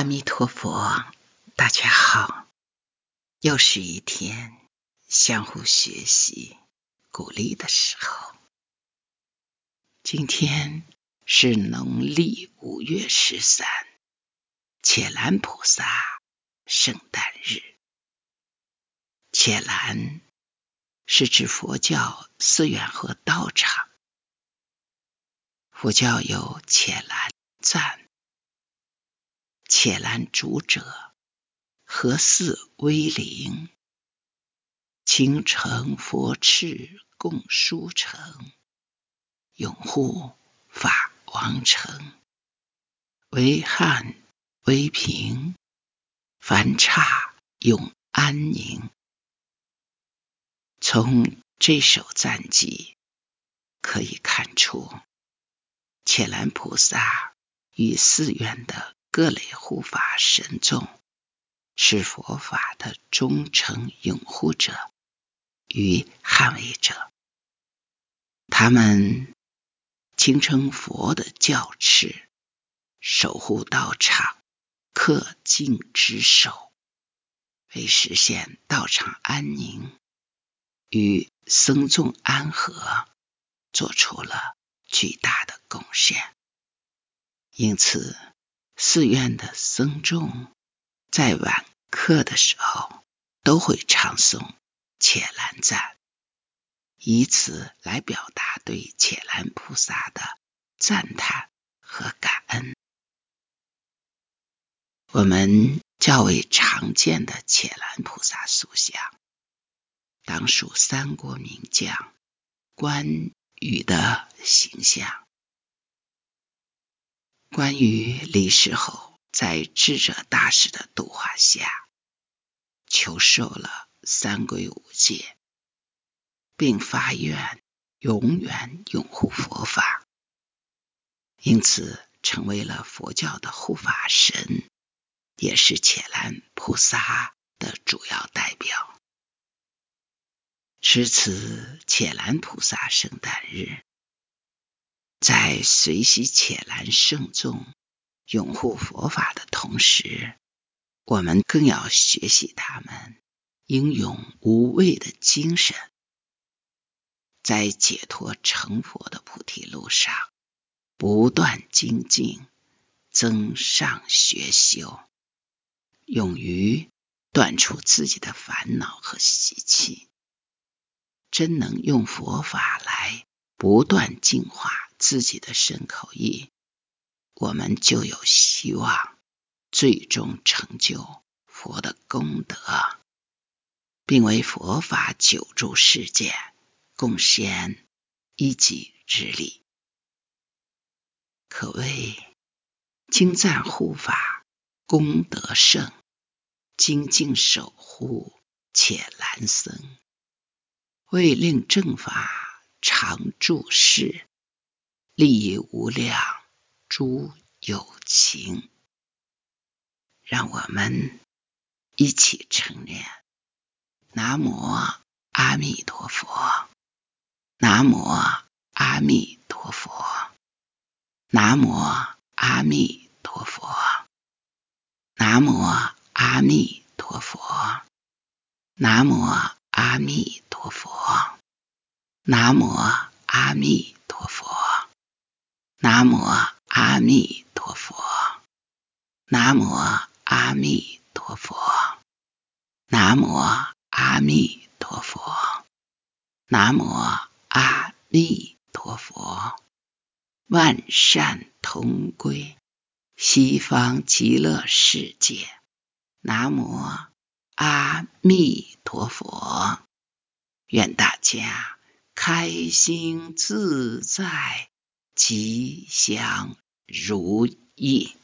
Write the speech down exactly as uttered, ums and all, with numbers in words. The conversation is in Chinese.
阿弥陀佛，大家好，又是一天相互学习、鼓励的时候。今天是农历五月十三，伽蓝菩萨圣诞日。伽蓝是指佛教寺院和道场。佛教有伽蓝赞、伽蓝主者、何似威灵、青城佛赤共书城、拥护法王城、为汉为平、凡刹永安宁。从这首赞偈可以看出，伽蓝菩萨与寺院的各类护法神众是佛法的忠诚拥护者与捍卫者。他们敬称佛的教敕，守护道场，恪尽职守，为实现道场安宁与僧众安和做出了巨大的贡献。因此，寺院的僧众在晚课的时候都会唱诵伽蓝赞，以此来表达对伽蓝菩萨的赞叹和感恩。我们较为常见的伽蓝菩萨塑像，当属三国名将关羽的形象。关羽离世后，在智者大师的度化下，求受了三皈五戒，并发愿永远拥护佛法，因此成为了佛教的护法神，也是伽蓝菩萨的主要代表。至此伽蓝菩萨圣诞日，在随喜伽蓝圣众拥护佛法的同时，我们更要学习他们英勇无畏的精神，在解脱成佛的菩提路上不断精进，增上学修，勇于断除自己的烦恼和习气，真能用佛法来不断净化自己的身口意，我们就有希望最终成就佛的功德，并为佛法久住世界贡献一己之力。可谓精赞护法功德盛，精进守护伽蓝僧，为令正法常住世，利益无量诸有情。让我们一起承念：南无阿弥陀佛，南无阿弥陀佛，南无阿弥陀佛，南无阿弥陀佛，南无阿弥陀佛，南无阿弥陀佛，南无阿弥陀佛，南无阿弥陀佛，南无阿弥陀佛，南无阿弥陀佛。万善同归，西方极乐世界。南无阿弥陀佛。愿大家开心自在，吉祥如意。